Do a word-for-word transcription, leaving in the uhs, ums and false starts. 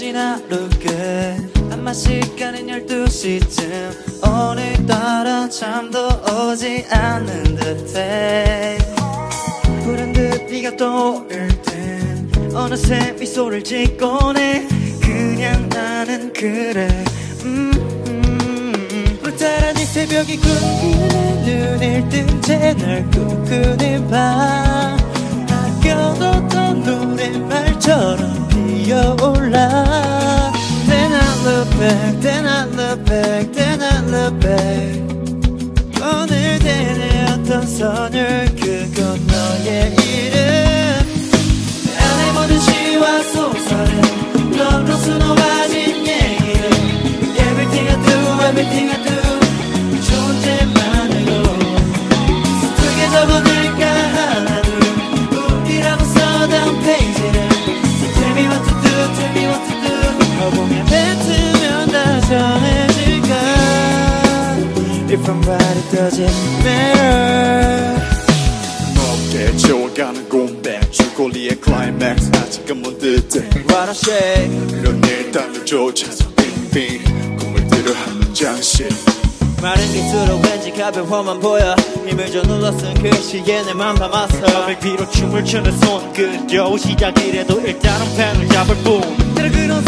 지친 하루 끝 아마 시간은 열두 시쯤 오늘따라 잠도 오지 않는 듯해 불현듯 네가 떠오를 듯 어느새 미소를 짓곤 해 그냥 나는 그래 음, 음, 음. 오늘따라 네 새벽이 꿈꾸는 눈을 뜬 채 널 꿈꾸는 밤 아껴뒀던 노랫말처럼 피어올라 Then I look back, then I look back, then I look back 오늘 되뇌었던 선율 그건 너의 이름 내 안에 모든 시와 소설은 너로 수놓아진 얘기를 Everything I do, everything I do 이 존재만으로 서툴게 적어낼까 하나도 우리라고 써둔 페이지를 So tell me what to do, tell me what to do 거보면 뱉으면 다 전해질까 If I'm right it doesn't matter 높게 채워가는 공백 줄거리의 클라이맥스 아직은 못 듣대 What I say 그런 일단을 쫓아서 빙빙 꿈을 들어 하는 장식 마른 깃으로 왠지 가벼워만 보여 힘을 줘 눌러쓴 그 시에 내 맘 담았어 벽 위로 춤을 추는 손끝 겨우 시작이라도 일단은 펜을 잡을 뿐 그래 그런